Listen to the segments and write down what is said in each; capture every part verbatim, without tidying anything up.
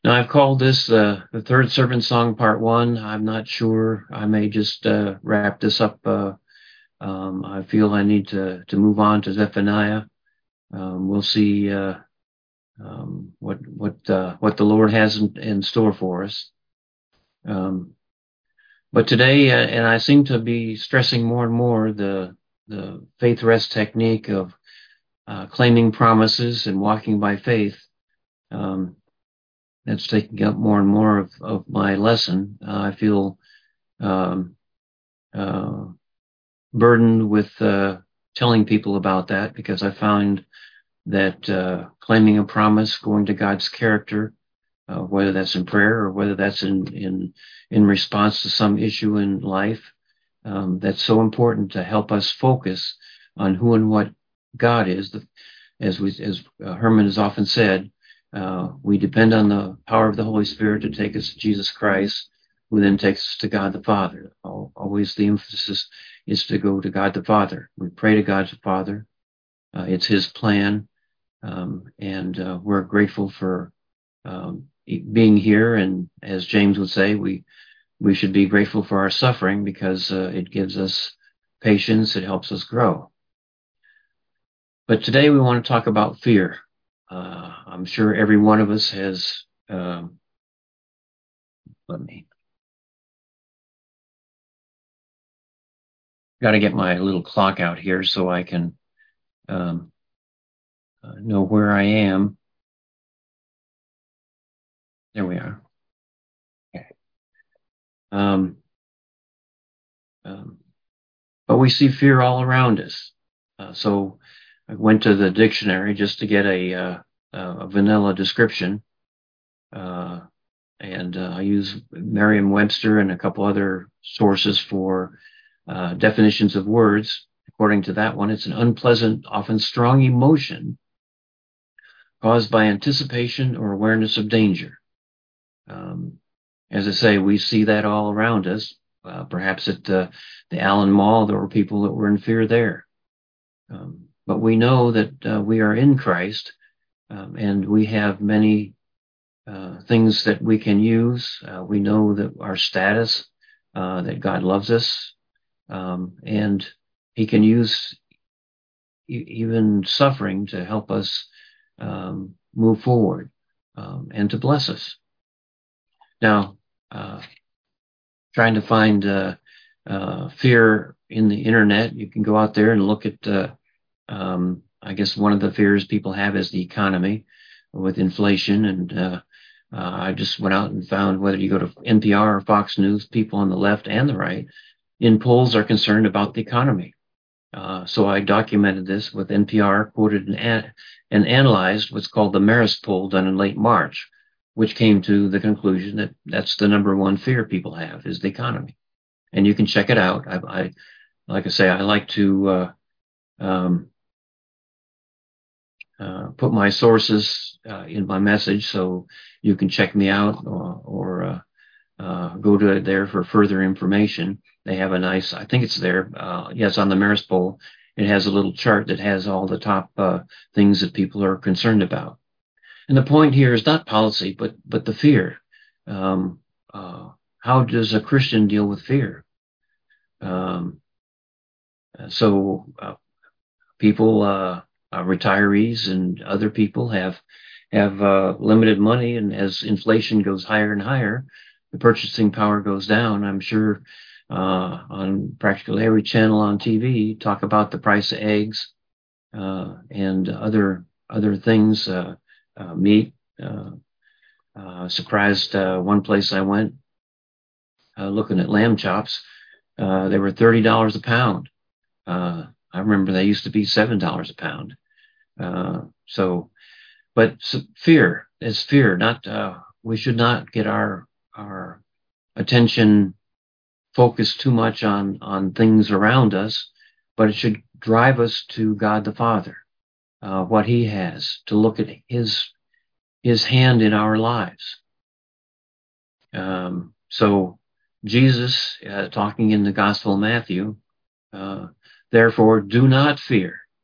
Now, I've called this uh, the third servant song, part one. I'm not sure. I may just uh, wrap this up. Uh, um, I feel I need to, to move on to Zephaniah. Um, we'll see uh, um, what what uh, what the Lord has in, in store for us. Um, but today, uh, and I seem to be stressing more and more the the faith rest technique of uh, claiming promises and walking by faith. Um, that's taking up more and more of, of my lesson. Uh, I feel um, uh, burdened with uh, telling people about that because I found that uh, claiming a promise, going to God's character, uh, whether that's in prayer or whether that's in in in response to some issue in life, um, that's so important to help us focus on who and what God is. The, as we as uh, Herman has often said, uh, we depend on the power of the Holy Spirit to take us to Jesus Christ, who then takes us to God the Father. Always the emphasis is to go to God the Father. We pray to God the Father. Uh, it's His plan, um, and uh, we're grateful for um, being here. And as James would say, we we should be grateful for our suffering because uh, it gives us patience. It helps us grow. But today we want to talk about fear. Uh, I'm sure every one of us has. Um, let me. Got to get my little clock out here so I can um, uh, know where I am. There we are. Okay. Um, um, but we see fear all around us. Uh, so I went to the dictionary just to get a, uh, a vanilla description. Uh, and uh, I use Merriam-Webster and a couple other sources for uh, definitions of words. According to that one, it's an unpleasant, often strong emotion caused by anticipation or awareness of danger. Um, as I say, we see that all around us. Uh, perhaps at uh, the Allen Mall, there were people that were in fear there. Um, but we know that uh, we are in Christ, um, and we have many uh, things that we can use. Uh, we know that our status, uh, that God loves us, um, and He can use e- even suffering to help us um, move forward um, and to bless us. Now, uh, trying to find uh, uh, fear in the internet, you can go out there and look at. Uh, um, I guess one of the fears people have is the economy with inflation, and uh, uh, I just went out and found whether you go to N P R or Fox News, people on the left and the right in polls are concerned about the economy. Uh, so I documented this with N P R, quoted and, an- and analyzed what's called the Marist poll done in late March, which came to the conclusion that that's the number one fear people have is the economy. And you can check it out. I, I like I say, I like to uh, um, uh, put my sources uh, in my message, so you can check me out or, or uh, uh, go to there for further information. They have a nice, I think it's there. Uh, yes, on the Marist poll, it has a little chart that has all the top uh, things that people are concerned about. And the point here is not policy, but but the fear. Um, uh, how does a Christian deal with fear? Um, so uh, people, uh, uh, retirees, and other people have have uh, limited money, and as inflation goes higher and higher, the purchasing power goes down. I'm sure uh, on practically every channel on T V talk about the price of eggs uh, and other other things, uh, uh, meat. Uh, uh, surprised uh, one place I went uh, looking at lamb chops, uh, they were thirty dollars a pound. Uh, I remember they used to be seven dollars a pound. Uh, so, but so fear is fear. Not uh, we should not get our our attention focused too much on on things around us, but it should drive us to God the Father, uh, what He has, to look at His His hand in our lives. Um, so, Jesus, uh, talking in the Gospel of Matthew, uh, therefore do not fear.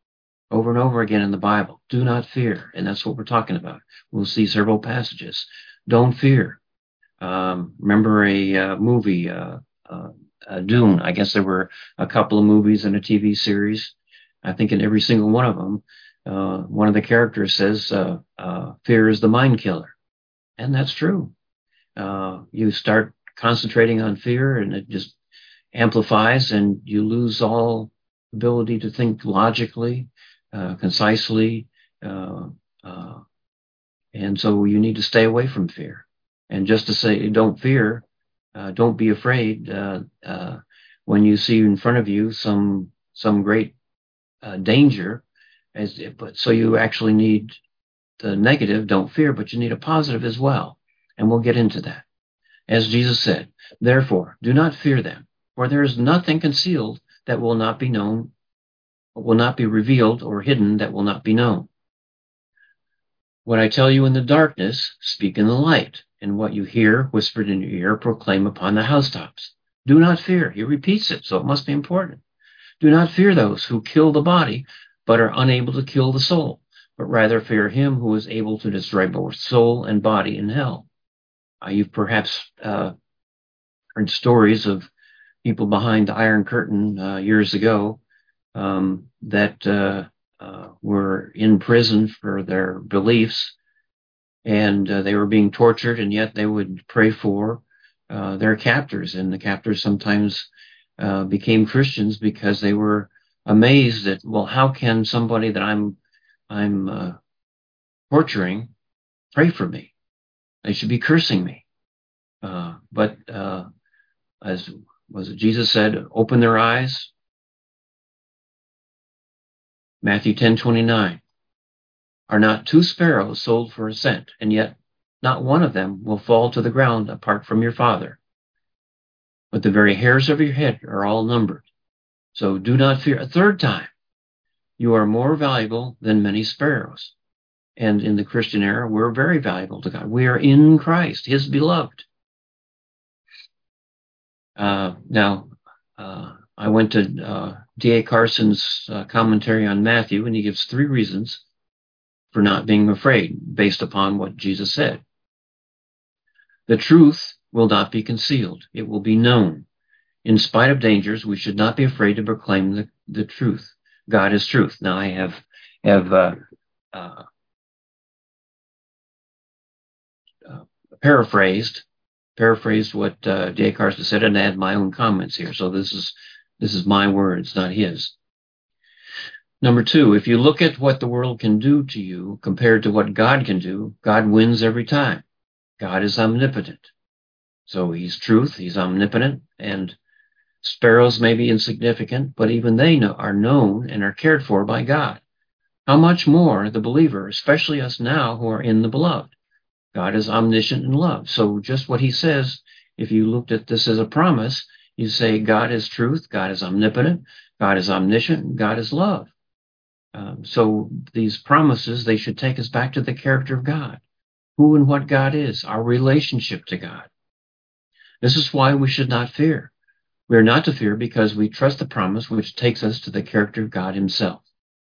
over and over again in the Bible. Do not fear. And that's what we're talking about. We'll see several passages. Don't fear. Um, remember a uh, movie, uh, uh, uh, Dune. I guess there were a couple of movies and a T V series. I think in every single one of them, uh, one of the characters says, uh, uh, fear is the mind killer. And that's true. Uh, you start concentrating on fear and it just amplifies, and you lose all ability to think logically, uh, concisely. Uh, uh, and so you need to stay away from fear. And just to say, don't fear, uh, don't be afraid. Uh, uh, when you see in front of you some some great uh, danger, as but so you actually need the negative, don't fear, but you need a positive as well. And we'll get into that. As Jesus said, therefore, do not fear them, for there is nothing concealed that will not be known, will not be revealed, or hidden that will not be known. What I tell you in the darkness, speak in the light, and what you hear whispered in your ear, proclaim upon the housetops. Do not fear. He repeats it, so it must be important. Do not fear those who kill the body, but are unable to kill the soul, but rather fear him who is able to destroy both soul and body in hell. Uh, you've perhaps uh, heard stories of people behind the Iron Curtain uh, years ago um, that uh, uh, were in prison for their beliefs, and uh, they were being tortured, and yet they would pray for uh, their captors, and the captors sometimes uh, became Christians because they were amazed at, well, how can somebody that I'm I'm uh, torturing pray for me? They should be cursing me. Uh, but uh, as was it Jesus said, open their eyes. Matthew ten twenty-nine. Are not two sparrows sold for a cent, and yet not one of them will fall to the ground apart from your Father. But the very hairs of your head are all numbered. So do not fear. A third time, you are more valuable than many sparrows. And in the Christian era, we're very valuable to God. We are in Christ, his beloved. Uh, now, uh, I went to uh, D A Carson's uh, commentary on Matthew, and he gives three reasons for not being afraid based upon what Jesus said. The truth will not be concealed. It will be known. In spite of dangers, we should not be afraid to proclaim the, the truth. God is truth. Now, I have have uh, uh, uh, paraphrased paraphrased what uh, D A Carson said and add my own comments here. So this is this is my words, not his. Number two, if you look at what the world can do to you compared to what God can do, God wins every time. God is omnipotent. So he's truth, he's omnipotent, and sparrows may be insignificant, but even they know, are known and are cared for by God. How much more the believer, especially us now who are in the beloved? God is omniscient and love. So just what he says, if you looked at this as a promise, you say God is truth, God is omnipotent, God is omniscient, God is love. Um, so these promises, they should take us back to the character of God, who and what God is, our relationship to God. This is why we should not fear. We are not to fear because we trust the promise which takes us to the character of God himself.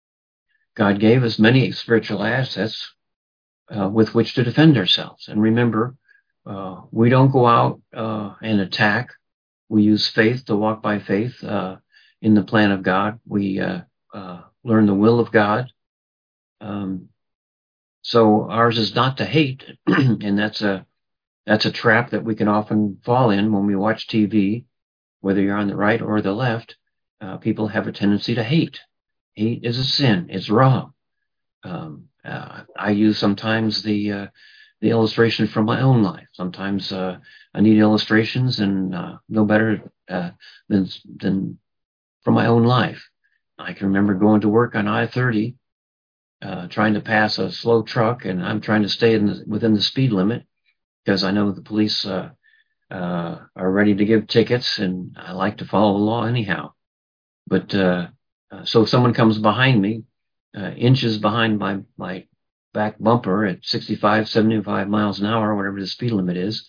God gave us many spiritual assets uh, with which to defend ourselves. And remember, uh, we don't go out uh, and attack. We use faith to walk by faith uh, in the plan of God. We uh, uh, learn the will of God. Um, so ours is not to hate, and that's a that's a trap that we can often fall in when we watch T V. Whether you're on the right or the left, uh, people have a tendency to hate. Hate is a sin. It's wrong. Um, uh, I use sometimes the uh, the illustration from my own life. Sometimes uh, I need illustrations, and uh, no better uh, than than from my own life. I can remember going to work on I thirty, uh, trying to pass a slow truck, and I'm trying to stay in the, within the speed limit because I know the police uh, uh, are ready to give tickets, and I like to follow the law anyhow. But uh, uh, so if someone comes behind me, uh, inches behind my, my back bumper at sixty-five, seventy-five miles an hour, whatever the speed limit is,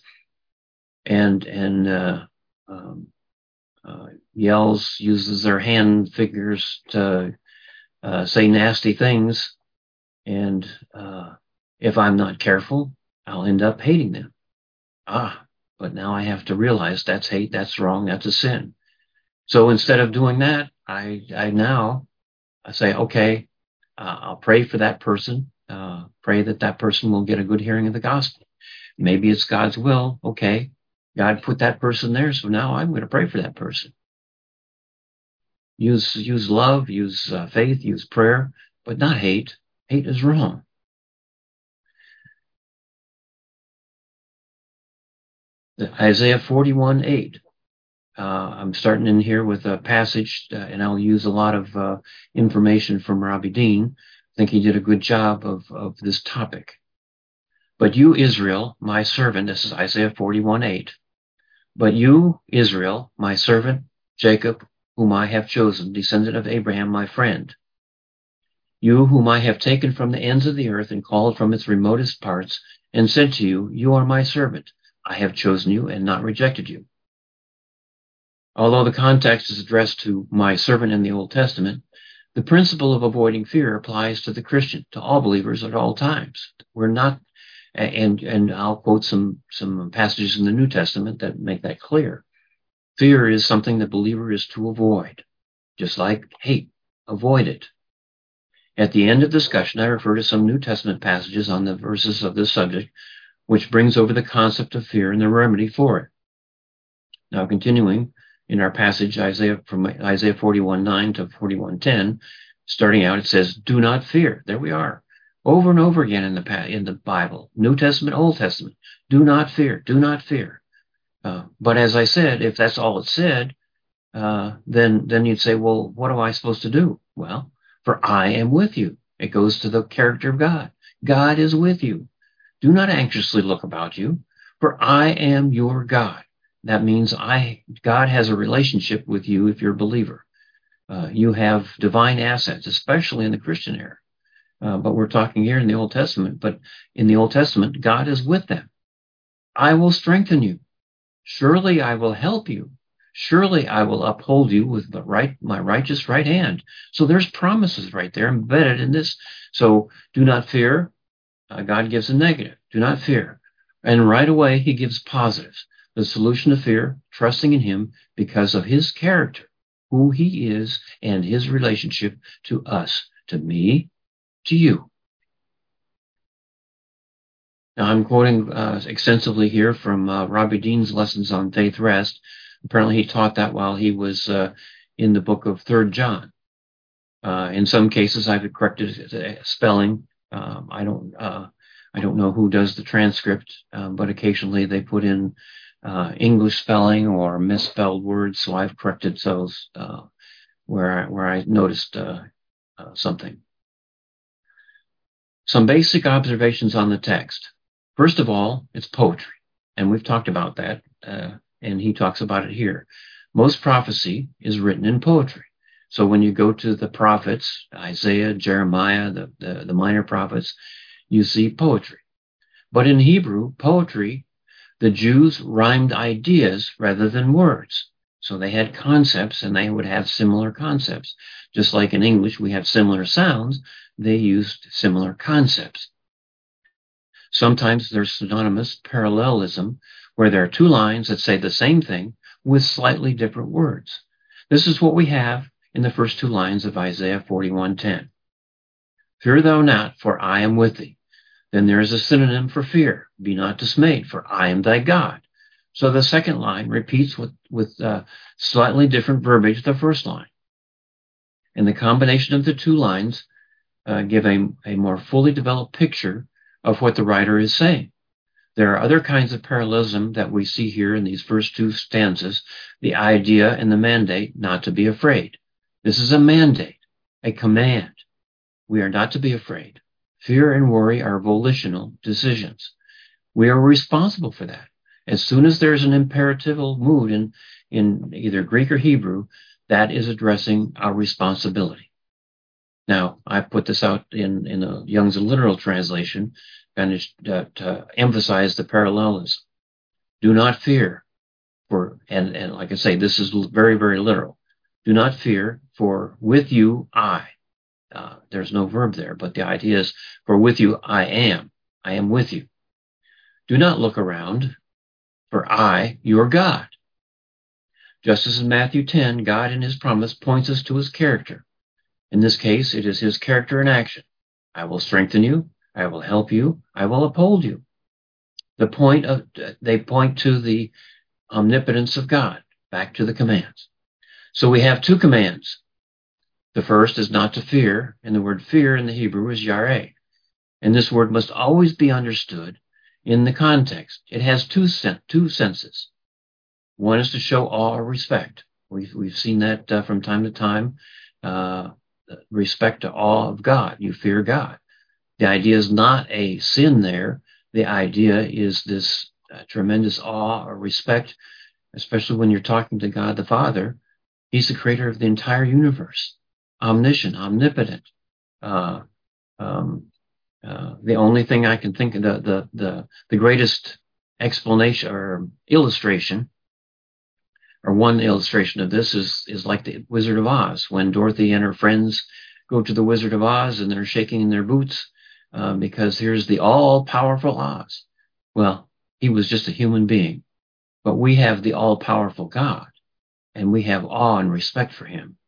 and and uh, um, uh, yells, uses their hand figures to uh, say nasty things, and uh, if I'm not careful, I'll end up hating them. Ah, but now I have to realize that's hate, that's wrong, that's a sin. So instead of doing that, I I now I say, okay, uh, I'll pray for that person, uh, pray that that person will get a good hearing of the gospel. Maybe it's God's will. Okay, God put that person there, so now I'm going to pray for that person. Use use love, use uh, faith, use prayer, but not hate. Hate is wrong. Isaiah forty-one eight. Uh, I'm starting in here with a passage, uh, and I'll use a lot of uh, information from Robbie Dean. I think he did a good job of, of this topic. But you, Israel, my servant, this is Isaiah forty-one eight. But you, Israel, my servant, Jacob, whom I have chosen, descendant of Abraham, my friend. You whom I have taken from the ends of the earth and called from its remotest parts, and said to you, you are my servant. I have chosen you and not rejected you. Although the context is addressed to my servant in the Old Testament, the principle of avoiding fear applies to the Christian, to all believers at all times. We're not, and and I'll quote some, some passages in the New Testament that make that clear. Fear is something the believer is to avoid, just like hate. Avoid it. At the end of discussion, I refer to some New Testament passages on the verses of this subject, which brings over the concept of fear and the remedy for it. Now, continuing in our passage, Isaiah from Isaiah forty-one nine to forty-one ten, starting out, it says, "Do not fear." There we are, over and over again in the in the Bible, New Testament, Old Testament. Do not fear. Do not fear. Uh, but as I said, if that's all it said, uh, then then you'd say, well, what am I supposed to do? Well, for I am with you. It goes to the character of God. God is with you. Do not anxiously look about you, for I am your God. That means I God has a relationship with you if you're a believer. Uh, you have divine assets, especially in the Christian era. Uh, but we're talking here in the Old Testament. But in the Old Testament, God is with them. I will strengthen you. Surely I will help you. Surely I will uphold you with the right, my righteous right hand. So there's promises right there embedded in this. So do not fear. Uh, God gives a negative. Do not fear. And right away, he gives positives. The solution to fear, trusting in him because of his character, who he is, and his relationship to us, to me, to you. Now, I'm quoting uh, extensively here from uh, Robbie Dean's lessons on faith rest. Apparently, he taught that while he was uh, in the book of Third John. Uh, in some cases, I've corrected spelling. Um, I don't, uh, I don't know who does the transcript, um, but occasionally they put in uh, English spelling or misspelled words. So I've corrected those uh, where I, where I noticed uh, uh, something. Some basic observations on the text. First of all, it's poetry, and we've talked about that, uh, and he talks about it here. Most prophecy is written in poetry. So when you go to the prophets, Isaiah, Jeremiah, the, the, the minor prophets, you see poetry. But in Hebrew, poetry, the Jews rhymed ideas rather than words. So they had concepts, and they would have similar concepts. Just like in English, we have similar sounds, they used similar concepts. Sometimes there's synonymous parallelism, where there are two lines that say the same thing with slightly different words. This is what we have in the first two lines of Isaiah forty-one ten. Fear thou not, for I am with thee. Then there is a synonym for fear. Be not dismayed, for I am thy God. So the second line repeats with, with uh, slightly different verbiage the first line. And the combination of the two lines uh, give a, a more fully developed picture of what the writer is saying. There are other kinds of parallelism that we see here in these first two stanzas, the idea and the mandate not to be afraid. This is a mandate, a command. We are not to be afraid. Fear and worry are volitional decisions. We are responsible for that. As soon as there's an imperatival mood in, in either Greek or Hebrew, that is addressing our responsibility. Now, I put this out in, in a Young's literal translation and uh, to emphasize the parallelism. Do not fear, for, and, and like I say, this is very, very literal. Do not fear, for with you I. Uh, there's no verb there, but the idea is, for with you I am. I am with you. Do not look around, for I, your God. Just as in Matthew ten, God in his promise points us to his character. In this case, it is his character in action. I will strengthen you. I will help you. I will uphold you. The point of, they point to the omnipotence of God, back to the commands. So we have two commands. The first is not to fear, and the word fear in the Hebrew is yareh. And this word must always be understood in the context. It has two, sen- two senses. One is to show awe or respect. We've, we've seen that uh, from time to time. Uh, respect to awe of God. You fear God. The idea is not a sin there. The idea is this uh, tremendous awe or respect, especially when you're talking to God the Father. He's the creator of the entire universe, omniscient, omnipotent. Uh, um, uh, the only thing I can think of, the, the, the, the greatest explanation or illustration, or one illustration of this is, is like the Wizard of Oz, when Dorothy and her friends go to the Wizard of Oz and they're shaking in their boots uh, because here's the all-powerful Oz. Well, he was just a human being, but we have the all-powerful God, and we have awe and respect for him.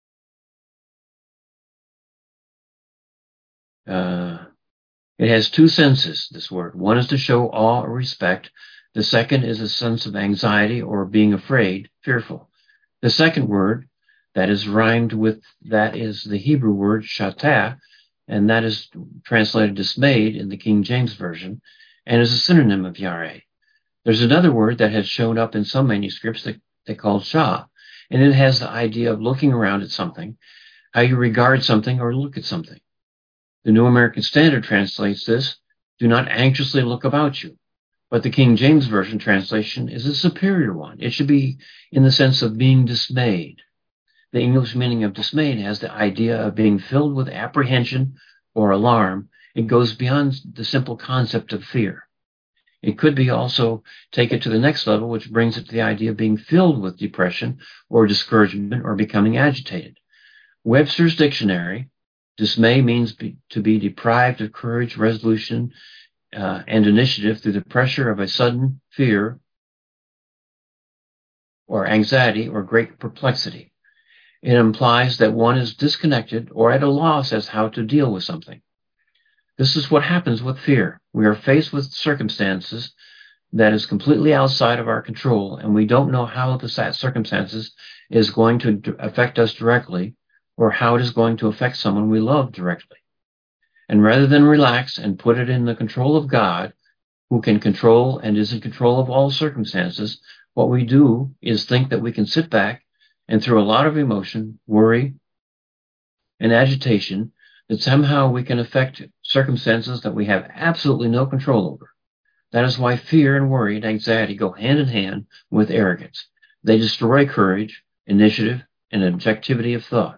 Uh, it has two senses, this word. One is to show awe or respect. The second is a sense of anxiety or being afraid, fearful. The second word that is rhymed with that is the Hebrew word shatah, and that is translated dismayed in the King James Version, and is a synonym of yareh. There's another word that has shown up in some manuscripts that they call shah, and it has the idea of looking around at something, how you regard something or look at something. The New American Standard translates this, do not anxiously look about you. But the King James Version translation is a superior one. It should be in the sense of being dismayed. The English meaning of dismayed has the idea of being filled with apprehension or alarm. It goes beyond the simple concept of fear. It could be also take it to the next level, which brings it to the idea of being filled with depression or discouragement or becoming agitated. Webster's dictionary, dismay means be, to be deprived of courage, resolution, Uh, and initiative through the pressure of a sudden fear or anxiety or great perplexity. It implies that one is disconnected or at a loss as how to deal with something. This is what happens with fear. We are faced with circumstances that is completely outside of our control, and we don't know how the circumstances is going to affect us directly or how it is going to affect someone we love directly. And rather than relax and put it in the control of God, who can control and is in control of all circumstances, what we do is think that we can sit back and through a lot of emotion, worry, and agitation, that somehow we can affect circumstances that we have absolutely no control over. That is why fear and worry and anxiety go hand in hand with arrogance. They destroy courage, initiative, and objectivity of thought.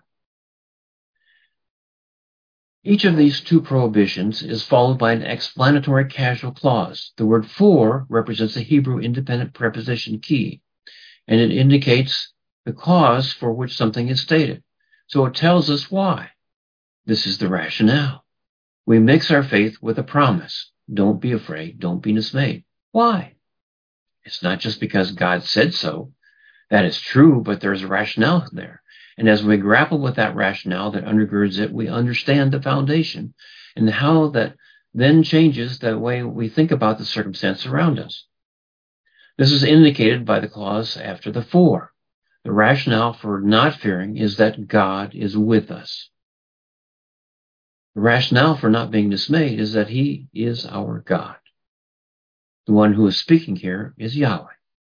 Each of these two prohibitions is followed by an explanatory causal clause. The word for represents the Hebrew independent preposition ki, and it indicates the cause for which something is stated. So it tells us why. This is the rationale. We mix our faith with a promise. Don't be afraid. Don't be dismayed. Why? It's not just because God said so. That is true, but there's a rationale there. And as we grapple with that rationale that undergirds it, we understand the foundation and how that then changes the way we think about the circumstance around us. This is indicated by the clause after the for. The rationale for not fearing is that God is with us. The rationale for not being dismayed is that he is our God. The one who is speaking here is Yahweh.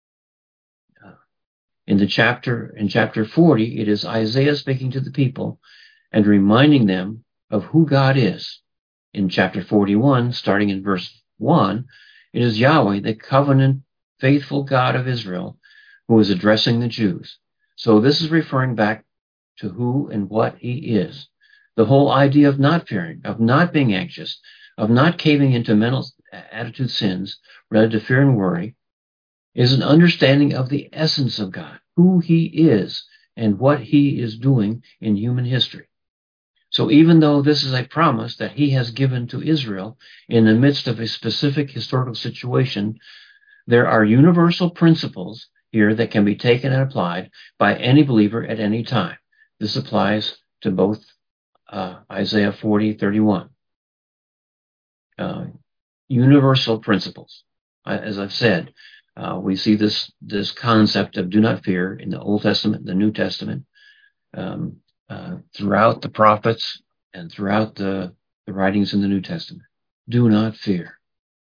In the chapter, in chapter forty, it is Isaiah speaking to the people and reminding them of who God is. In chapter forty-one, starting in verse one, it is Yahweh, the covenant, faithful God of Israel, who is addressing the Jews. So this is referring back to who and what he is. The whole idea of not fearing, of not being anxious, of not caving into mental attitude sins related to fear and worry, is an understanding of the essence of God, who he is, and what he is doing in human history. So even though this is a promise that he has given to Israel in the midst of a specific historical situation, there are universal principles here that can be taken and applied by any believer at any time. This applies to both uh, Isaiah forty, thirty-one. Uh, universal principles. Uh, as I've said, uh, we see this, this concept of do not fear in the Old Testament, the New Testament, um, uh, throughout the prophets and throughout the, the writings in the New Testament. Do not fear.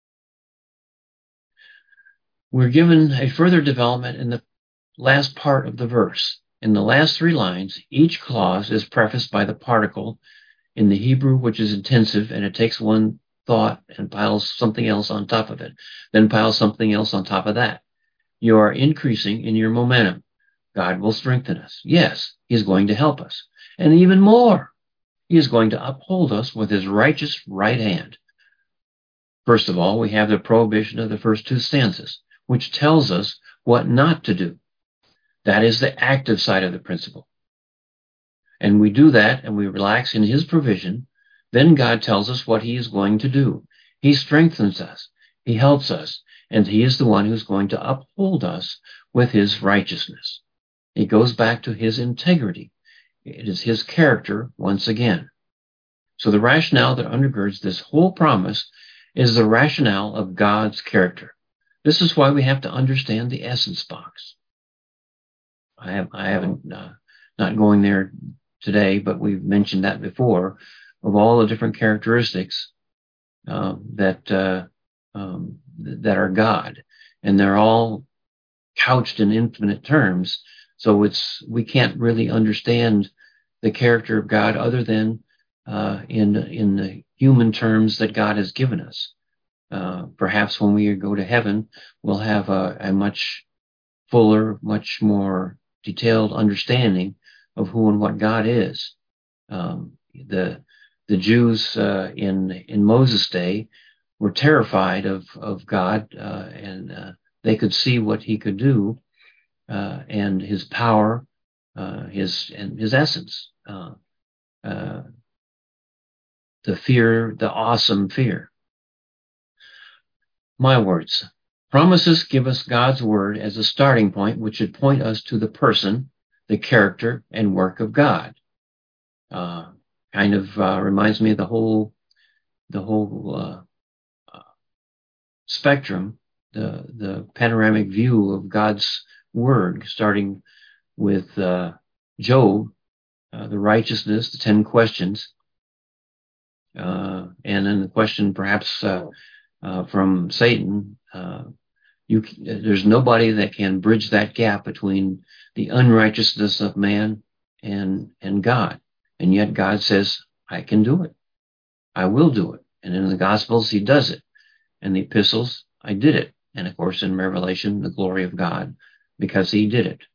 We're given a further development in the last part of the verse. In the last three lines, each clause is prefaced by the particle in the Hebrew, which is intensive, and it takes one thought and piles something else on top of it, then piles something else on top of that. You are increasing in your momentum. God will strengthen us. Yes, He's going to help us. And even more, He is going to uphold us with His righteous right hand. First of all, we have the prohibition of the first two stanzas, which tells us what not to do. That is the active side of the principle. And we do that and we relax in His provision. Then God tells us what He is going to do. He strengthens us. He helps us. And He is the one who's going to uphold us with His righteousness. It goes back to His integrity. It is His character once again. So the rationale that undergirds this whole promise is the rationale of God's character. This is why we have to understand the essence box. I have, I haven't, uh, not going there today, but we've mentioned that before, of all the different characteristics uh, that uh, um, that are God, and they're all couched in infinite terms. So it's we can't really understand the character of God other than uh, in in the human terms that God has given us. Uh, perhaps when we go to heaven, we'll have a, a much fuller, much more detailed understanding of who and what God is. Um, the the Jews uh, in in Moses' day were terrified of of God, uh, and uh, they could see what He could do, uh, and His power, uh, His and His essence. Uh, uh, the fear, the awesome fear. My words. Promises give us God's word as a starting point, which should point us to the person, the character, and work of God. Uh, kind of uh, reminds me of the whole, the whole uh, uh, spectrum, the the panoramic view of God's word, starting with uh, Job, uh, the righteousness, the ten questions, uh, and then the question perhaps uh, uh, from Satan. Uh, You, there's nobody that can bridge that gap between the unrighteousness of man and and God. And yet God says, I can do it. I will do it. And in the Gospels, He does it. In the epistles, I did it. And of course, in Revelation, the glory of God, because He did it.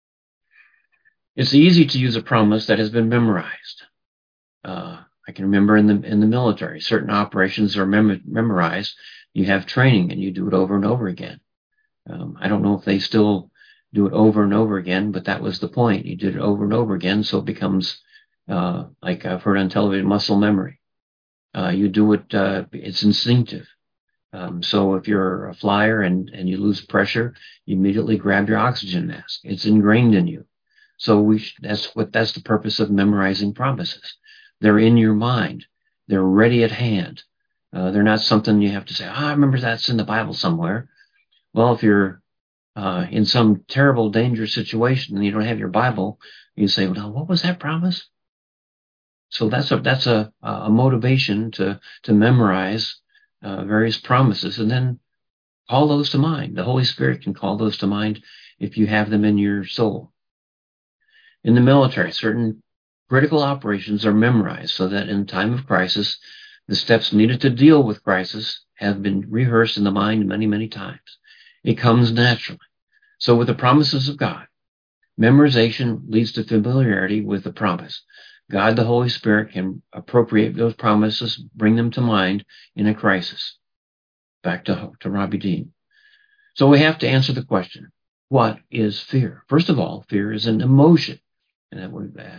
It's easy to use a promise that has been memorized. Uh, I can remember in the in the military, certain operations are mem- memorized. You have training and you do it over and over again. Um, I don't know if they still do it over and over again, but that was the point. You did it over and over again, so it becomes, uh, like I've heard on television, muscle memory. Uh, you do it, uh, it's instinctive. Um, so if you're a flyer and, and you lose pressure, you immediately grab your oxygen mask. It's ingrained in you. So we sh- that's what that's the purpose of memorizing promises. They're in your mind. They're ready at hand. Uh, they're not something you have to say, oh, I remember that's in the Bible somewhere. Well, if you're uh, in some terrible, dangerous situation and you don't have your Bible, you say, well, what was that promise? So that's a that's a, a motivation to to memorize uh, various promises and then call those to mind. The Holy Spirit can call those to mind if you have them in your soul. In the military, certain critical operations are memorized so that in time of crisis, the steps needed to deal with crisis have been rehearsed in the mind many, many times. It comes naturally. So with the promises of God, memorization leads to familiarity with the promise. God, the Holy Spirit, can appropriate those promises, bring them to mind in a crisis. Back to, to Robbie Dean. So we have to answer the question, what is fear? First of all, fear is an emotion. And that would, uh,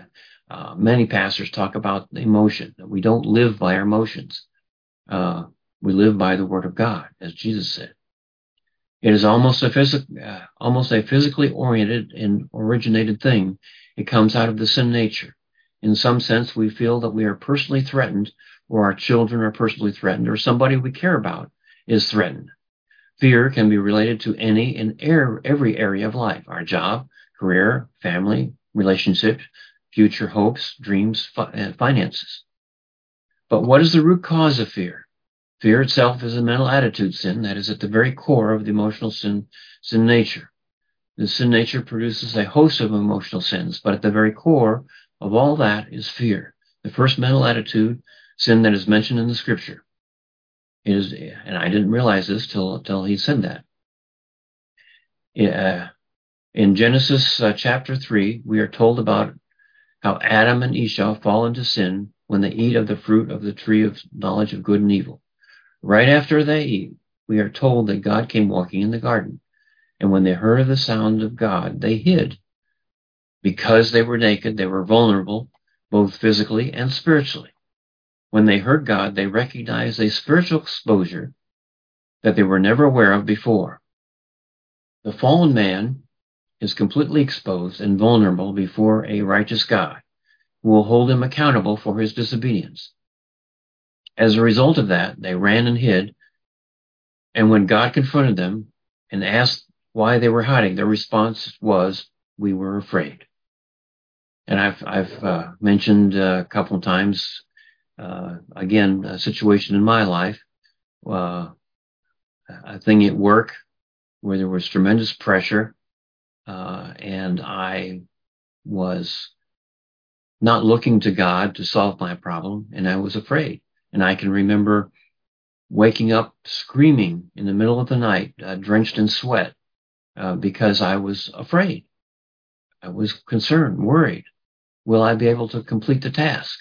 Uh, many pastors talk about emotion, that we don't live by our emotions. Uh, we live by the Word of God, as Jesus said. It is almost a, phys- uh, almost a physically oriented and originated thing. It comes out of the sin nature. In some sense, we feel that we are personally threatened, or our children are personally threatened, or somebody we care about is threatened. Fear can be related to any and every area of life: our job, career, family, relationships, future hopes, dreams, and finances. But what is the root cause of fear? Fear itself is a mental attitude sin that is at the very core of the emotional sin, sin nature. The sin nature produces a host of emotional sins, but at the very core of all that is fear, the first mental attitude sin that is mentioned in the scripture. It is, and I didn't realize this till, till he said that. Uh, in Genesis uh, chapter three, we are told about how Adam and Esau fall into sin when they eat of the fruit of the tree of knowledge of good and evil. Right after they eat, we are told that God came walking in the garden. And when they heard of the sound of God, they hid. Because they were naked, they were vulnerable, both physically and spiritually. When they heard God, they recognized a spiritual exposure that they were never aware of before. The fallen man is completely exposed and vulnerable before a righteous God who will hold him accountable for his disobedience. As a result of that, they ran and hid. And when God confronted them and asked why they were hiding, their response was, "We were afraid." And I've I've uh, mentioned uh, a couple of times, uh, again, a situation in my life, uh, a thing at work where there was tremendous pressure, uh, and I was not looking to God to solve my problem, and I was afraid. And I can remember waking up screaming in the middle of the night, uh, drenched in sweat, uh, because I was afraid. I was concerned, worried. Will I be able to complete the task?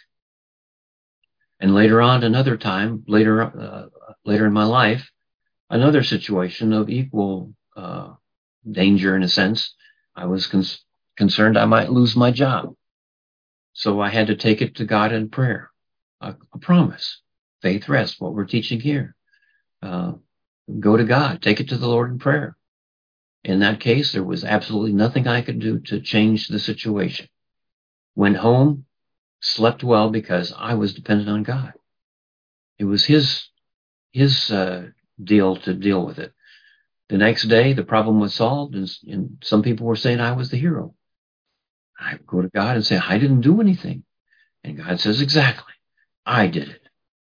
And later on, another time, later, uh, later in my life, another situation of equal uh, danger in a sense. I was con- concerned I might lose my job. So I had to take it to God in prayer, a, a promise, faith rest, what we're teaching here. Uh, go to God, take it to the Lord in prayer. In that case, there was absolutely nothing I could do to change the situation. Went home, slept well because I was dependent on God. It was his, his uh, deal to deal with it. The next day, the problem was solved, and, and some people were saying I was the hero. I go to God and say, I didn't do anything. And God says, exactly, I did it.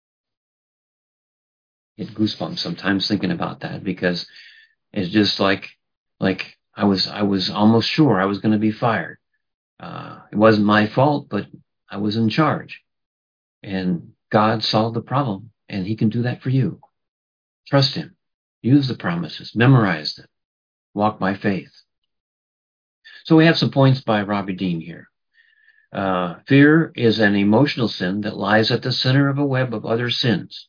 Get goosebumps sometimes thinking about that, because it's just like, like I was, I was almost sure I was going to be fired. Uh, it wasn't my fault, but I was in charge. And God solved the problem, and he can do that for you. Trust him. Use the promises. Memorize them. Walk by faith. So we have some points by Robbie Dean here. Uh, fear is an emotional sin that lies at the center of a web of other sins.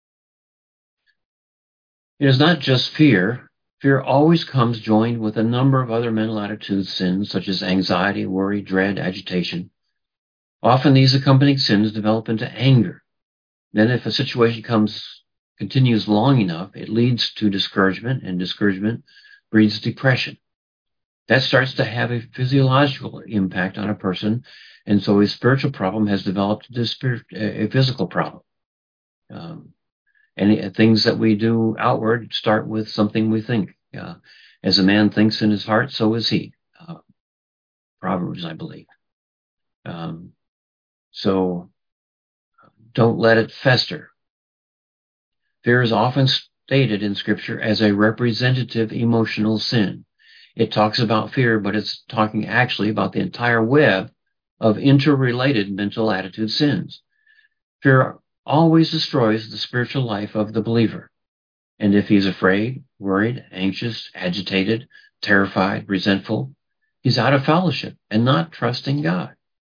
It is not just fear. Fear always comes joined with a number of other mental attitude sins, such as anxiety, worry, dread, agitation. Often these accompanying sins develop into anger. Then if a situation comes, continues long enough, it leads to discouragement, and discouragement breeds depression. That starts to have a physiological impact on a person, and so a spiritual problem has developed into a physical problem. Um, and things that we do outward start with something we think. Uh, as a man thinks in his heart, so is he. Uh, Proverbs, I believe. Um, so don't let it fester. Fear is often stated in Scripture as a representative emotional sin. It talks about fear, but it's talking actually about the entire web of interrelated mental attitude sins. Fear always destroys the spiritual life of the believer. And if he's afraid, worried, anxious, agitated, terrified, resentful, he's out of fellowship and not trusting God.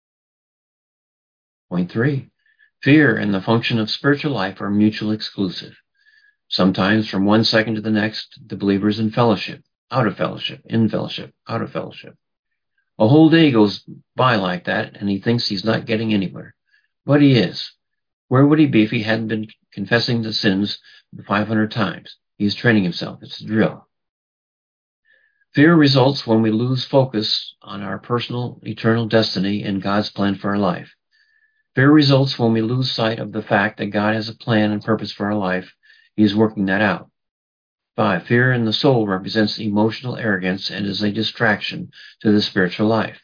Point three, fear and the function of spiritual life are mutually exclusive. Sometimes from one second to the next, the believer is in fellowship, out of fellowship, in fellowship, out of fellowship. A whole day goes by like that, and he thinks he's not getting anywhere. But he is. Where would he be if he hadn't been confessing the sins five hundred times? He's training himself. It's a drill. Fear results when we lose focus on our personal eternal destiny and God's plan for our life. Fear results when we lose sight of the fact that God has a plan and purpose for our life. He is working that out. Five, fear in the soul represents emotional arrogance and is a distraction to the spiritual life.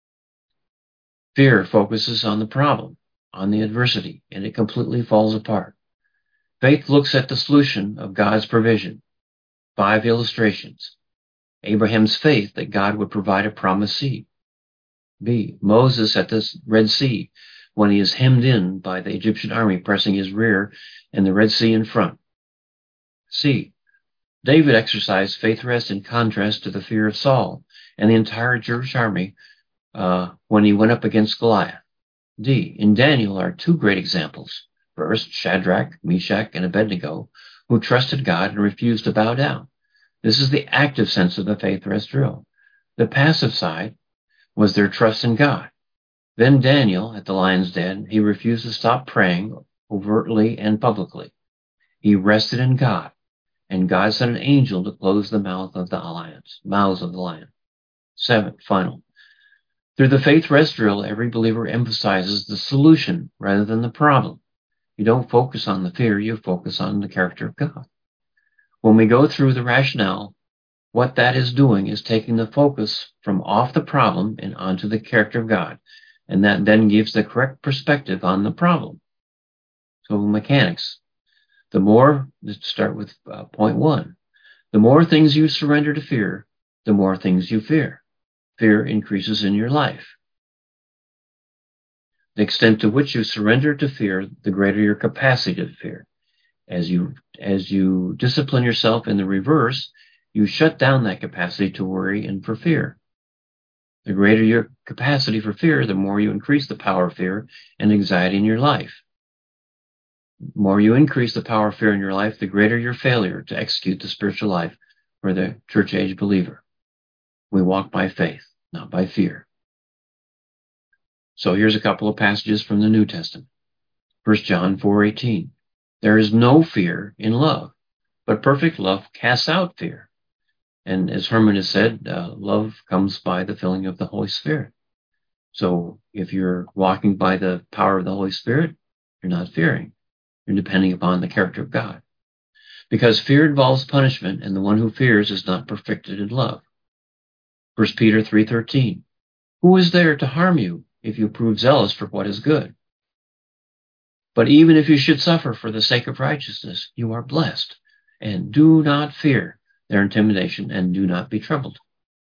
Fear focuses on the problem, on the adversity, and it completely falls apart. Faith looks at the solution of God's provision. Five illustrations. Abraham's faith that God would provide a promised seed. B. Moses at the Red Sea when he is hemmed in by the Egyptian army pressing his rear and the Red Sea in front. C. David exercised faith rest in contrast to the fear of Saul and the entire Jewish army uh, when he went up against Goliath. D. In Daniel are two great examples. First, Shadrach, Meshach, and Abednego, who trusted God and refused to bow down. This is the active sense of the faith rest drill. The passive side was their trust in God. Then Daniel, at the lion's den, he refused to stop praying overtly and publicly. He rested in God, and God sent an angel to close the mouth of the lions, mouths of the lion. Seventh, final. Through the faith rest drill, every believer emphasizes the solution rather than the problem. You don't focus on the fear, you focus on the character of God. When we go through the rationale, what that is doing is taking the focus from off the problem and onto the character of God. And that then gives the correct perspective on the problem. So mechanics. The more, let's start with uh, point one. The more things you surrender to fear, the more things you fear. Fear increases in your life. The extent to which you surrender to fear, the greater your capacity to fear. As you, as you discipline yourself in the reverse, you shut down that capacity to worry and for fear. The greater your capacity for fear, the more you increase the power of fear and anxiety in your life. The more you increase the power of fear in your life, the greater your failure to execute the spiritual life for the church age believer. We walk by faith, not by fear. So here's a couple of passages from the New Testament. First John four eighteen. There is no fear in love, but perfect love casts out fear. And as Herman has said, uh, love comes by the filling of the Holy Spirit. So if you're walking by the power of the Holy Spirit, you're not fearing. You're depending upon the character of God. Because fear involves punishment, and the one who fears is not perfected in love. First Peter three thirteen. Who is there to harm you if you prove zealous for what is good? But even if you should suffer for the sake of righteousness, you are blessed. And do not fear their intimidation, and do not be troubled.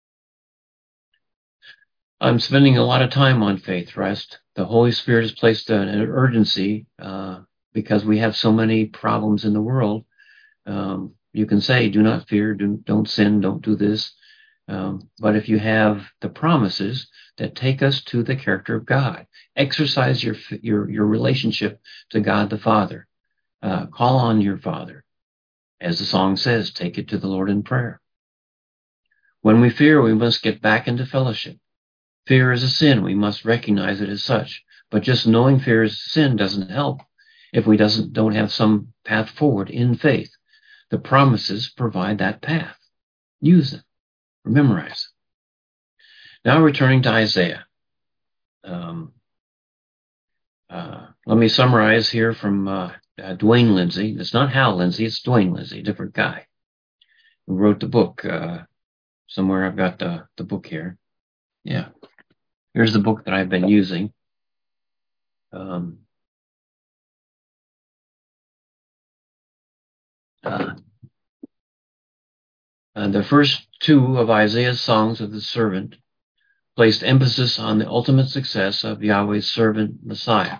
I'm spending a lot of time on faith rest. The Holy Spirit has placed an urgency uh, because we have so many problems in the world. Um, you can say, do not fear, do, don't sin, don't do this. Um, but if you have the promises that take us to the character of God, exercise your your, your relationship to God the Father. Uh, call on your Father. As the song says, take it to the Lord in prayer. When we fear, we must get back into fellowship. Fear is a sin. We must recognize it as such. But just knowing fear is sin doesn't help if we doesn't don't have some path forward in faith. The promises provide that path. Use them. Memorize. Now returning to Isaiah. Um, uh, let me summarize here from uh, uh, Dwayne Lindsay. It's not Hal Lindsay, it's Dwayne Lindsay, a different guy who wrote the book. Uh, somewhere I've got the, the book here. Yeah. Here's the book that I've been using. Um, uh, uh, the first two of Isaiah's songs of the servant placed emphasis on the ultimate success of Yahweh's servant Messiah.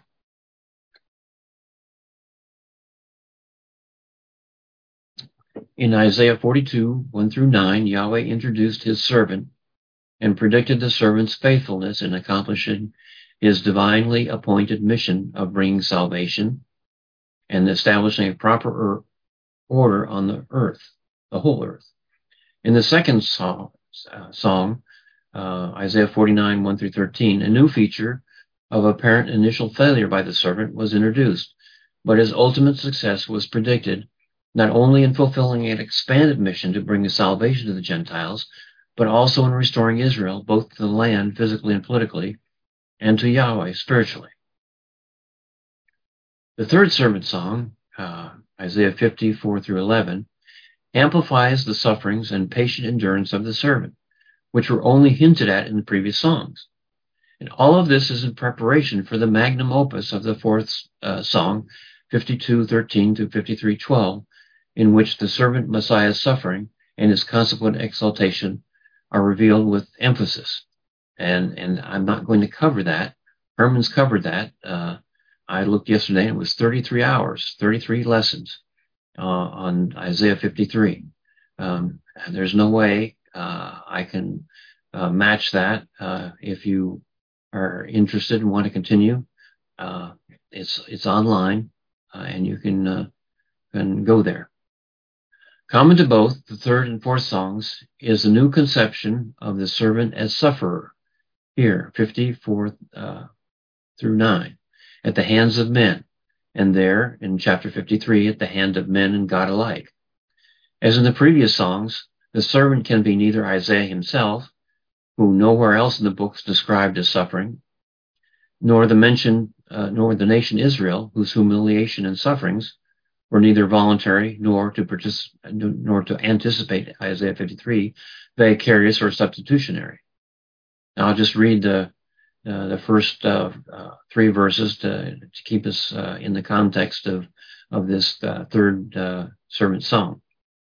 In Isaiah forty-two, one through nine, Yahweh introduced his servant and predicted the servant's faithfulness in accomplishing his divinely appointed mission of bringing salvation and establishing a proper order on the earth, the whole earth. In the second song, uh, song uh, Isaiah forty-nine, one through thirteen, a new feature of apparent initial failure by the servant was introduced, but his ultimate success was predicted, not only in fulfilling an expanded mission to bring the salvation to the Gentiles, but also in restoring Israel, both to the land physically and politically, and to Yahweh spiritually. The third servant song, uh, Isaiah fifty, four through eleven, amplifies the sufferings and patient endurance of the servant, which were only hinted at in the previous songs. And all of this is in preparation for the magnum opus of the fourth uh, song, fifty-two, thirteen through fifty-three, twelve, in which the servant Messiah's suffering and his consequent exaltation are revealed with emphasis. And, and I'm not going to cover that. Herman's covered that. Uh, I looked yesterday, and it was thirty-three hours, thirty-three lessons uh, on Isaiah fifty-three. Um, there's no way uh, I can uh, match that. Uh, if you are interested and want to continue, uh, it's it's online, uh, and you can uh, can go there. Common to both the third and fourth songs is the new conception of the servant as sufferer. Here, fifty-four uh, through nine, at the hands of men, and there in chapter fifty-three, at the hand of men and God alike. As in the previous songs, the servant can be neither Isaiah himself, who nowhere else in the book is described as suffering, nor the mention, uh, nor the nation Israel, whose humiliation and sufferings were neither voluntary nor to participate, nor to anticipate Isaiah fifty-three, vicarious or substitutionary. Now I'll just read the uh, the first uh, uh, three verses to, to keep us uh, in the context of of this uh, third uh, servant song.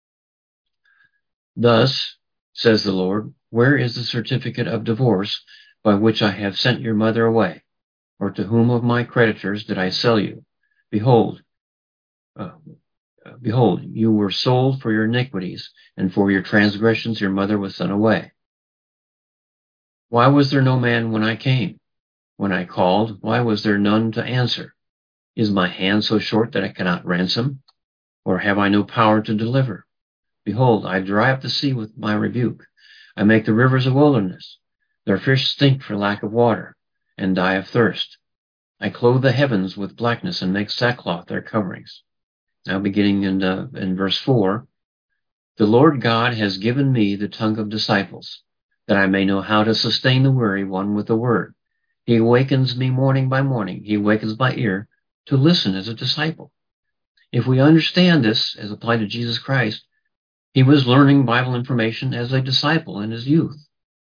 Thus says the Lord, where is the certificate of divorce by which I have sent your mother away? Or to whom of my creditors did I sell you? Behold, uh, behold, you were sold for your iniquities, and for your transgressions your mother was sent away. Why was there no man when I came? When I called, why was there none to answer? Is my hand so short that I cannot ransom? Or have I no power to deliver? Behold, I dry up the sea with my rebuke. I make the rivers a wilderness. Their fish stink for lack of water, and die of thirst. I clothe the heavens with blackness and make sackcloth their coverings. Now beginning in, uh, in verse four, the Lord God has given me the tongue of disciples, that I may know how to sustain the weary one with the word. He awakens me morning by morning. He awakens my ear to listen as a disciple. If we understand this as applied to Jesus Christ, he was learning Bible information as a disciple in his youth.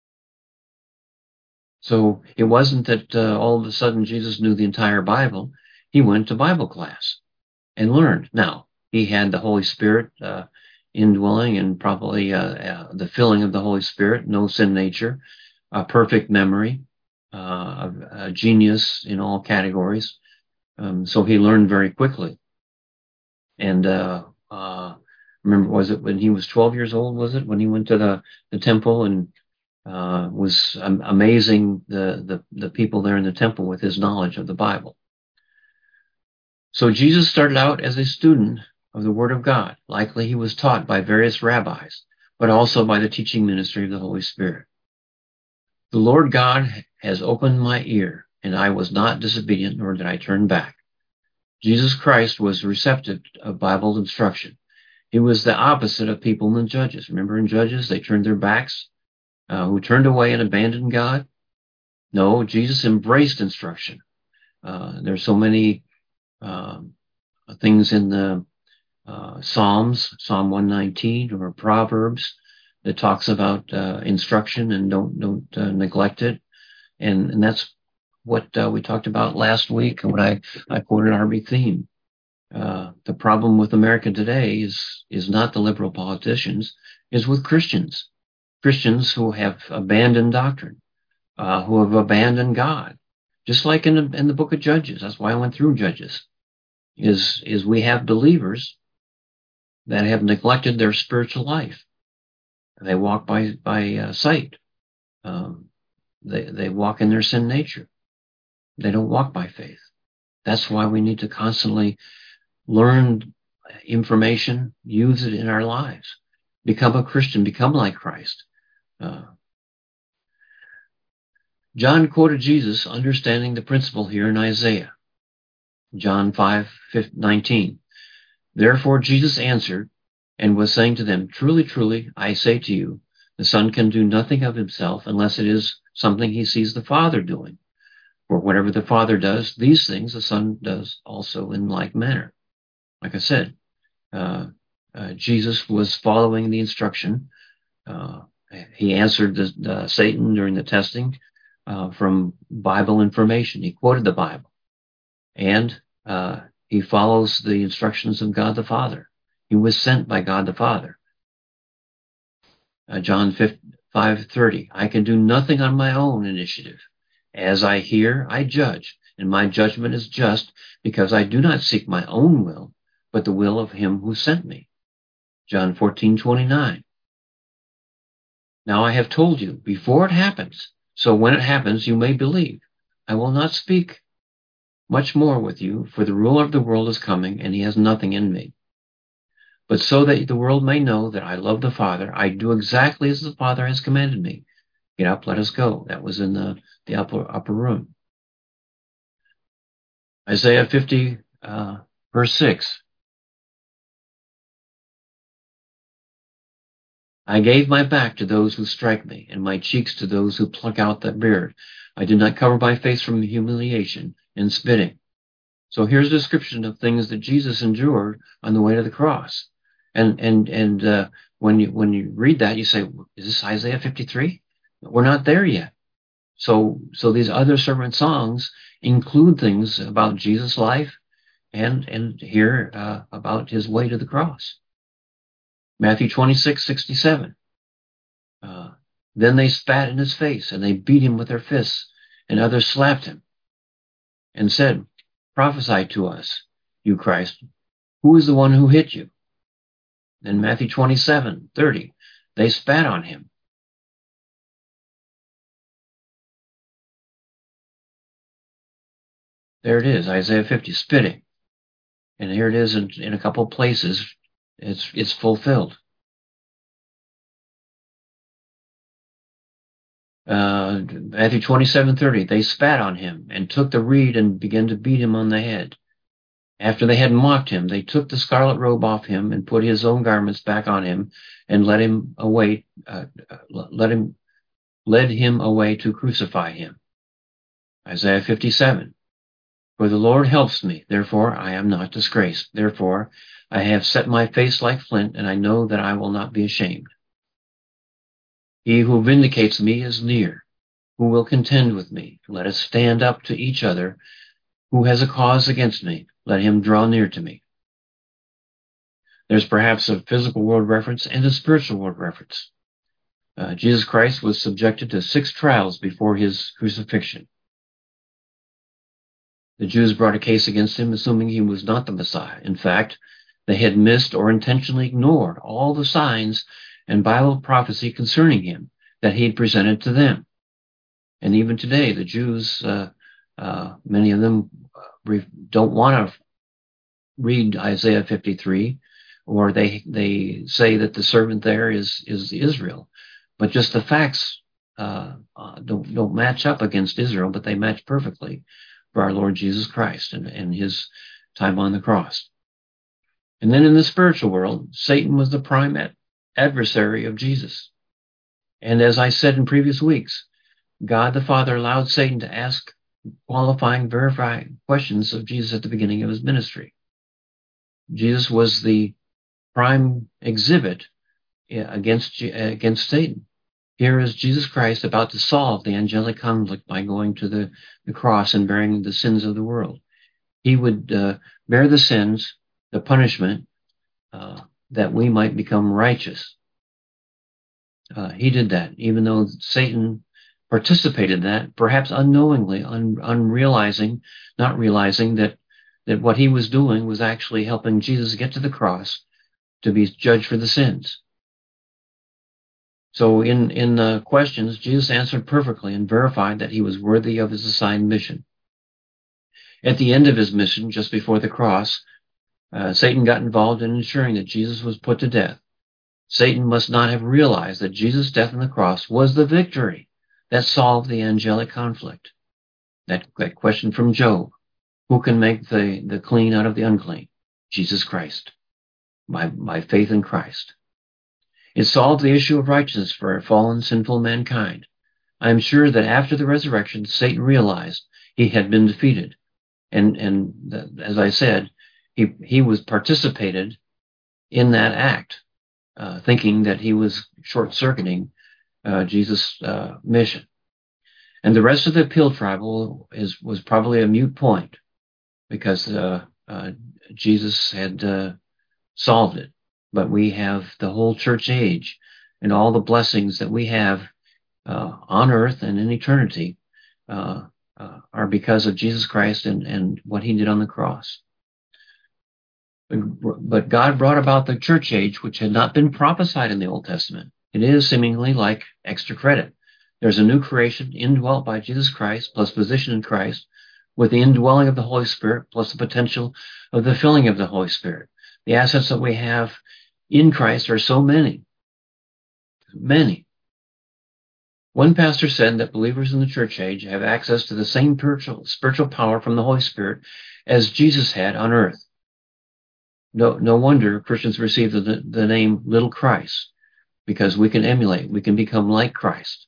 So it wasn't that uh, all of a sudden Jesus knew the entire Bible. He went to Bible class and learned. Now, he had the Holy Spirit uh, indwelling and probably uh, uh, the filling of the Holy Spirit, no sin nature, a perfect memory, uh, a, a genius in all categories. Um, so he learned very quickly. And uh, uh, remember, was it when he was twelve years old, was it, when he went to the, the temple and uh, was um, amazing the, the, the people there in the temple with his knowledge of the Bible. So Jesus started out as a student of the Word of God. Likely he was taught by various rabbis, but also by the teaching ministry of the Holy Spirit. The Lord God has opened my ear, and I was not disobedient, nor did I turn back. Jesus Christ was receptive of Bible instruction. He was the opposite of people in the Judges. Remember in Judges, they turned their backs, uh, who turned away and abandoned God? No, Jesus embraced instruction. Uh, there's so many um, things in the uh, Psalms, Psalm one nineteen, or Proverbs, that talks about uh, instruction and don't don't uh, neglect it. And, and that's what uh, we talked about last week, and what I, I quoted R B Theme. Uh, the problem with America today is is not the liberal politicians, is with Christians. Christians who have abandoned doctrine, uh, who have abandoned God. Just like in the, in the book of Judges. That's why I went through Judges. Is, is we have believers that have neglected their spiritual life. They walk by, by uh, sight. Um, they, they walk in their sin nature. They don't walk by faith. That's why we need to constantly learn information, use it in our lives. Become a Christian, become like Christ. Uh, John quoted Jesus, understanding the principle here in Isaiah. John five nineteen. Therefore Jesus answered and was saying to them, truly, truly, I say to you, the Son can do nothing of himself unless it is something he sees the Father doing. For whatever the Father does, these things the Son does also in like manner. Like I said, uh, uh, Jesus was following the instruction. Uh, he answered the, the Satan during the testing uh, from Bible information. He quoted the Bible. And uh, he follows the instructions of God the Father. He was sent by God the Father. Uh, John five thirty, I can do nothing on my own initiative. As I hear, I judge, and my judgment is just because I do not seek my own will, but the will of him who sent me. John fourteen twenty-nine. Now I have told you before it happens, so when it happens you may believe. I will not speak much more with you, for the ruler of the world is coming, and he has nothing in me. But so that the world may know that I love the Father, I do exactly as the Father has commanded me. Get up, let us go. That was in the, the upper, upper room. Isaiah fifty, uh, verse six. I gave my back to those who strike me, and my cheeks to those who pluck out the beard. I did not cover my face from humiliation and spitting. So here's a description of things that Jesus endured on the way to the cross. And and and uh, when you when you read that, you say, is this Isaiah fifty-three? We're not there yet. So so these other servant songs include things about Jesus' life and and here uh, about his way to the cross. Matthew twenty-six sixty-seven. Uh, then they spat in his face and they beat him with their fists, and others slapped him and said, prophesy to us, you Christ. Who is the one who hit you? In Matthew twenty-seven thirty, they spat on him. There it is, Isaiah fifty, spitting. And here it is in, in a couple of places. It's, it's fulfilled. Uh, Matthew twenty-seven thirty, they spat on him and took the reed and began to beat him on the head. After they had mocked him, they took the scarlet robe off him and put his own garments back on him and led him away, uh, let him, led him away to crucify him. Isaiah fifty-seven. For the Lord helps me, therefore I am not disgraced. Therefore I have set my face like flint, and I know that I will not be ashamed. He who vindicates me is near. Who will contend with me? Let us stand up to each other. Who has a cause against me? Let him draw near to me. There's perhaps a physical world reference and a spiritual world reference. Uh, Jesus Christ was subjected to six trials before his crucifixion. The Jews brought a case against him, assuming he was not the Messiah. In fact, they had missed or intentionally ignored all the signs and Bible prophecy concerning him that he had presented to them. And even today, the Jews, uh, uh, many of them uh, don't want to read Isaiah fifty-three, or they they say that the servant there is is Israel, but just the facts uh, uh, don't don't match up against Israel, but they match perfectly for our Lord Jesus Christ and, and his time on the cross. And then in the spiritual world, Satan was the prime ad- adversary of Jesus. And as I said in previous weeks, God the Father allowed Satan to ask qualifying, verifying questions of Jesus at the beginning of his ministry. Jesus was the prime exhibit against, against Satan. Here is Jesus Christ about to solve the angelic conflict by going to the, the cross and bearing the sins of the world. He would uh, bear the sins, the punishment, uh, that we might become righteous. Uh, he did that, even though Satan participated in that, perhaps unknowingly, un, unrealizing, not realizing that, that what he was doing was actually helping Jesus get to the cross to be judged for the sins. So in, in the questions, Jesus answered perfectly and verified that he was worthy of his assigned mission. At the end of his mission, just before the cross, uh, Satan got involved in ensuring that Jesus was put to death. Satan must not have realized that Jesus' death on the cross was the victory that solved the angelic conflict. That, that question from Job, who can make the, the clean out of the unclean? Jesus Christ, by, by faith in Christ. It solved the issue of righteousness for fallen, sinful mankind. I am sure that after the resurrection, Satan realized he had been defeated. And, and the, as I said, he, he was participated in that act, uh, thinking that he was short-circuiting uh, Jesus' uh, mission. And the rest of the appeal tribal is, was probably a moot point because uh, uh, Jesus had uh, solved it. But we have the whole church age and all the blessings that we have uh, on earth and in eternity uh, uh, are because of Jesus Christ and, and what he did on the cross. But God brought about the church age, which had not been prophesied in the Old Testament. It is seemingly like extra credit. There's a new creation indwelt by Jesus Christ plus position in Christ with the indwelling of the Holy Spirit plus the potential of the filling of the Holy Spirit. The assets that we have in Christ are so many, many. One pastor said that believers in the church age have access to the same spiritual, spiritual power from the Holy Spirit as Jesus had on earth. No, no wonder Christians receive the, the name Little Christ, because we can emulate, we can become like Christ.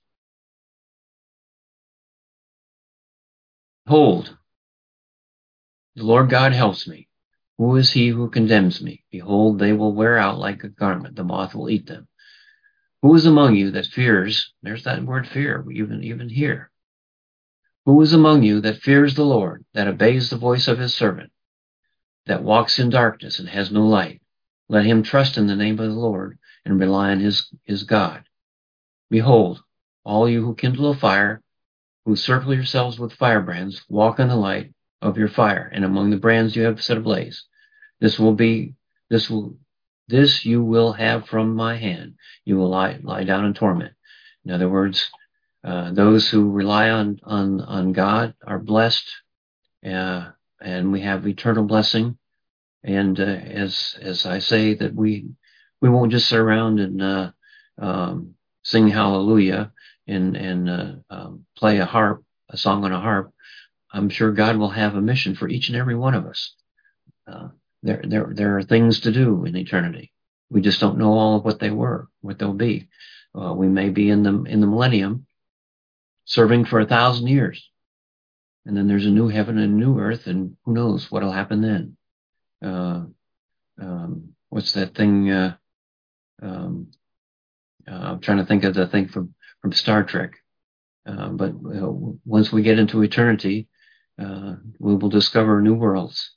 Behold, the Lord God helps me. Who is he who condemns me? Behold, they will wear out like a garment. The moth will eat them. Who is among you that fears? There's that word fear, even, even here. Who is among you that fears the Lord, that obeys the voice of his servant, that walks in darkness and has no light? Let him trust in the name of the Lord and rely on his, his God. Behold, all you who kindle a fire, who circle yourselves with firebrands, walk in the light of your fire, and among the brands you have set ablaze. This will be, this will, this you will have from my hand. You will lie, lie down in torment. In other words, uh, those who rely on, on, on God are blessed, uh, and we have eternal blessing. And uh, as as I say, that we we won't just sit around and uh, um, sing hallelujah and and uh, um, play a harp, a song on a harp. I'm sure God will have a mission for each and every one of us. Uh, there there there are things to do in eternity. We just don't know all of what they were, what they'll be. Uh, we may be in the in the millennium, serving for a thousand years, and then there's a new heaven and a new earth, and who knows what'll happen then. Uh, um, what's that thing? Uh, um, uh, I'm trying to think of the thing from, from Star Trek. Uh, but uh, once we get into eternity, uh, we will discover new worlds.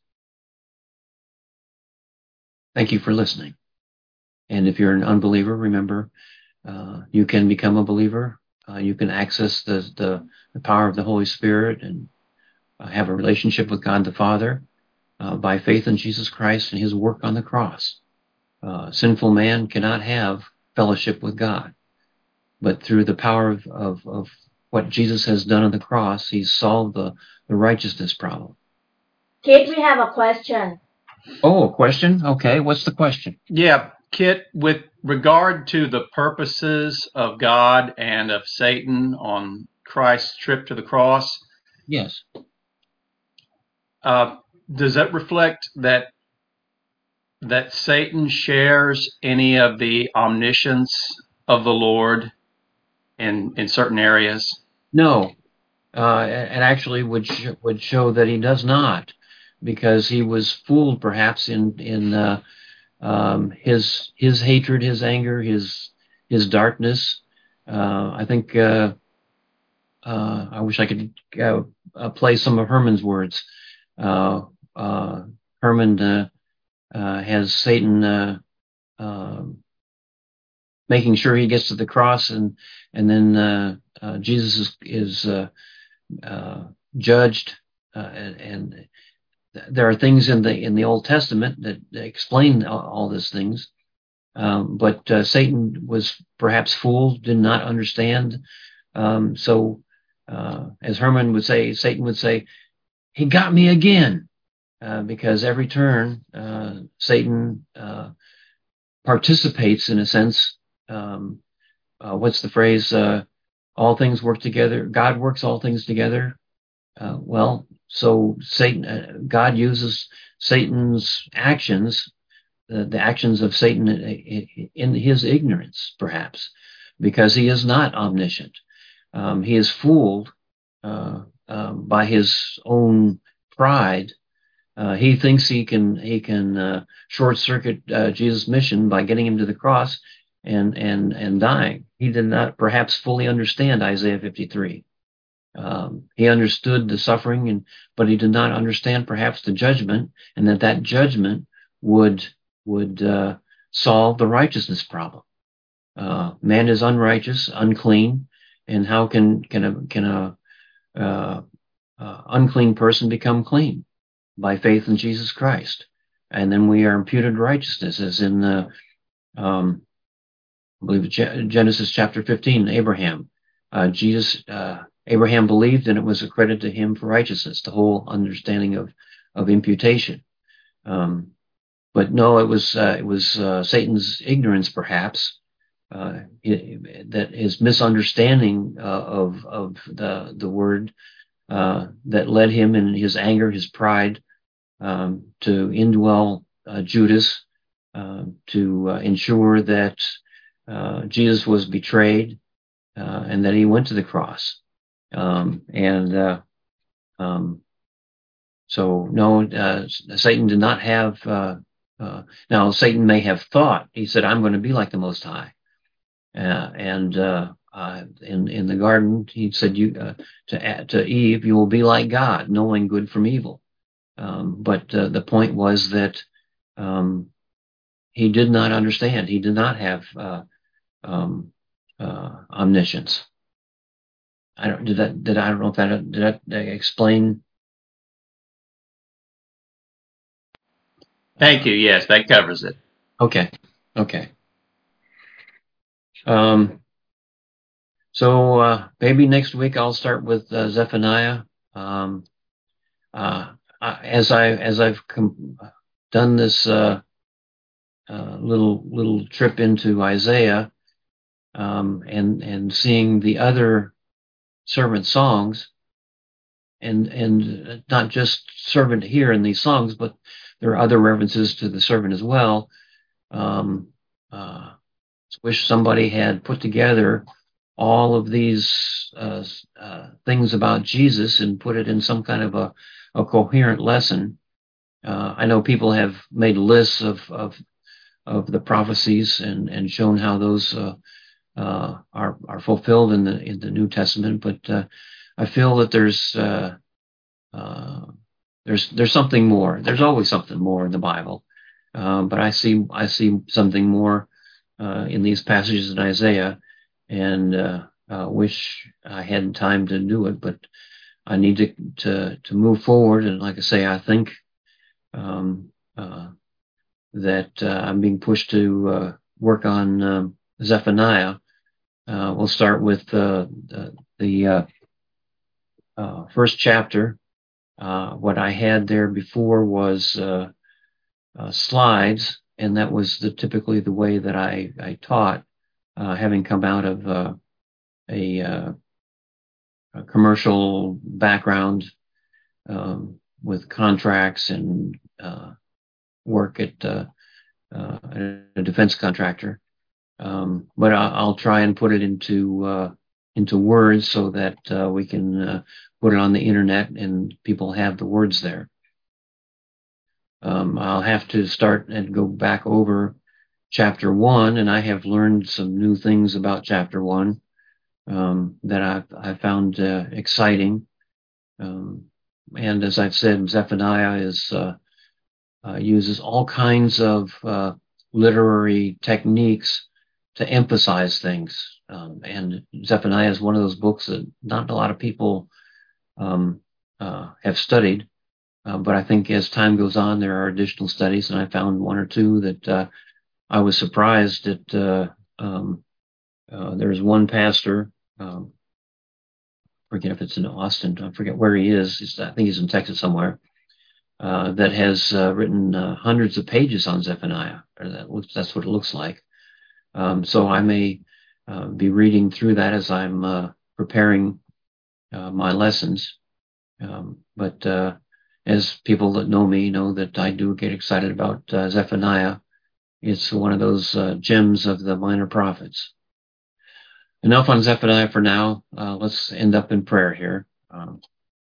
Thank you for listening. And if you're an unbeliever, remember, uh, you can become a believer. Uh, you can access the, the, the power of the Holy Spirit and uh, have a relationship with God the Father. Uh, by faith in Jesus Christ and his work on the cross. Uh, sinful man cannot have fellowship with God. But through the power of, of, of what Jesus has done on the cross, he's solved the, the righteousness problem. Kit, we have a question. Oh, a question? Okay, what's the question? Yeah, Kit, with regard to the purposes of God and of Satan on Christ's trip to the cross. Yes. Uh, does that reflect that that Satan shares any of the omniscience of the Lord in in certain areas? No, uh, it actually would sh- would show that he does not, because he was fooled perhaps in in uh, um, his his hatred, his anger, his his darkness. Uh, I think uh, uh, I wish I could uh, uh, play some of Herman's words. Uh, uh, Herman uh, uh, has Satan uh, uh, making sure he gets to the cross, and and then uh, uh, Jesus is, is uh, uh, judged, uh, and, and there are things in the in the Old Testament that, that explain all, all these things. Um, but uh, Satan was perhaps fooled, did not understand. Um, so, uh, as Herman would say, Satan would say, "He got me again." Uh, because every turn, uh, Satan uh, participates in a sense. Um, uh, what's the phrase? Uh, all things work together. God works all things together. Uh, well, so Satan, uh, God uses Satan's actions, uh, the actions of Satan in, in his ignorance, perhaps, because he is not omniscient. Um, he is fooled uh, uh, by his own pride. Uh, he thinks he can he can uh, short circuit uh, Jesus' mission by getting him to the cross and and and dying. He did not perhaps fully understand Isaiah fifty-three. Um, he understood the suffering, and but he did not understand perhaps the judgment, and that that judgment would would uh, solve the righteousness problem. Uh, man is unrighteous, unclean, and how can can a can a uh, uh, unclean person become clean? By faith in Jesus Christ, and then we are imputed righteousness, as in the um, I believe Genesis chapter fifteen. Abraham, uh, Jesus, uh, Abraham believed, and it was accredited to him for righteousness. The whole understanding of of imputation. Um, but no, it was uh, it was uh, Satan's ignorance, perhaps, uh, it, that his misunderstanding uh, of of the the word uh, that led him in his anger, his pride. Um, to indwell uh, Judas, uh, to uh, ensure that uh, Jesus was betrayed uh, and that he went to the cross. Um, and uh, um, so, no, uh, Satan did not have. Uh, uh, now, Satan may have thought. He said, "I'm going to be like the Most High." Uh, and uh, uh, in in the garden, he said, "You uh, to to Eve, you will be like God, knowing good from evil." Um, but uh, the point was that um, he did not understand. He did not have uh, um, uh, omniscience. I don't. Did that? Did I don't know if that did that, did I explain? Thank you. Yes, that covers it. Okay. Okay. Um, so uh, maybe next week I'll start with uh, Zephaniah. Um, uh, as I as I've com- done this uh, uh, little little trip into Isaiah, um, and and seeing the other servant songs, and and not just servant here in these songs, but there are other references to the servant as well. Um, uh, wish somebody had put together all of these uh, uh, things about Jesus and put it in some kind of a, a coherent lesson. Uh, I know people have made lists of of, of the prophecies and, and shown how those uh, uh, are are fulfilled in the in the New Testament, but uh, I feel that there's uh, uh, there's there's something more. There's always something more in the Bible, um, but I see I see something more uh, in these passages in Isaiah, and uh, uh, wish I had time to do it, but I need to to to move forward. And like I say, I think um, uh, that uh, I'm being pushed to uh, work on um, Zephaniah. Uh, we'll start with uh, the, the uh, uh, first chapter. Uh, what I had there before was uh, uh, slides, and that was the typically the way that I, I taught, uh, having come out of uh, a, uh, a commercial background um, with contracts and uh, work at uh, uh, a defense contractor. Um, but I'll, I'll try and put it into uh, into words so that uh, we can uh, put it on the internet and people have the words there. Um, I'll have to start and go back over chapter one, and I have learned some new things about chapter one um, that I've, I found uh, exciting. Um, and as I've said, Zephaniah is uh, uh, uses all kinds of uh, literary techniques to emphasize things. Um, and Zephaniah is one of those books that not a lot of people um, uh, have studied. Uh, but I think as time goes on, there are additional studies, and I found one or two that uh, I was surprised that uh, um, uh, there's one pastor, um, I forget if it's in Austin, I forget where he is. He's, I think he's in Texas somewhere, uh, that has uh, written uh, hundreds of pages on Zephaniah. Or that looks, that's what it looks like. Um, so I may uh, be reading through that as I'm uh, preparing uh, my lessons. Um, but uh, as people that know me know that I do get excited about uh, Zephaniah. It's one of those uh, gems of the minor prophets. Enough on Zephaniah for now. Uh, let's end up in prayer here. Um,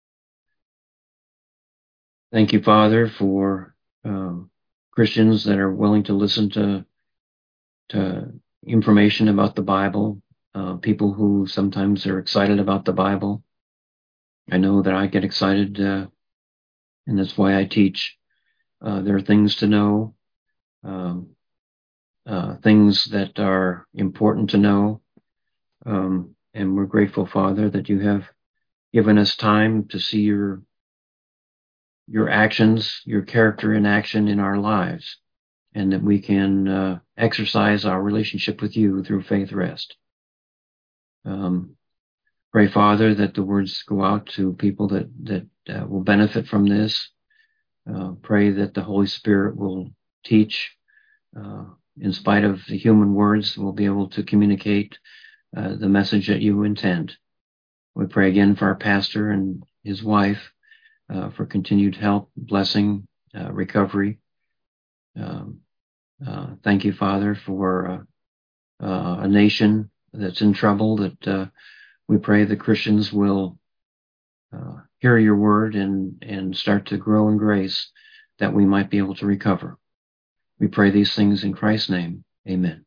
thank you, Father, for um, Christians that are willing to listen to to information about the Bible, uh, people who sometimes are excited about the Bible. I know that I get excited, uh, and that's why I teach. Uh, there are things to know, um, uh, things that are important to know, um, and we're grateful, Father, that you have given us time to see your your actions, your character in action in our lives, and that we can uh, exercise our relationship with you through faith rest. Um, pray, Father, that the words go out to people that, that uh, will benefit from this. Uh, pray that the Holy Spirit will teach. Uh, in spite of the human words, we'll be able to communicate uh, the message that you intend. We pray again for our pastor and his wife, uh, for continued help, blessing, uh, recovery. Um, uh, thank you, Father, for uh, uh, a nation that's in trouble, that uh, we pray the Christians will uh, hear your word and, and start to grow in grace, that we might be able to recover. We pray these things in Christ's name. Amen.